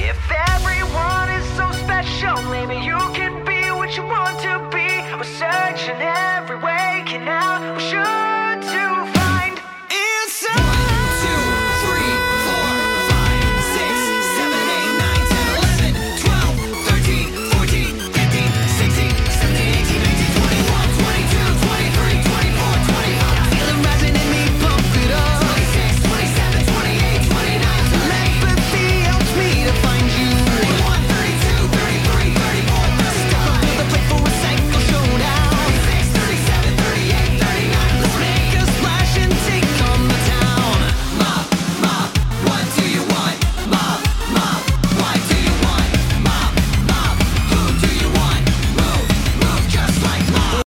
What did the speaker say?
If everyone is so special, maybe you can be what you want to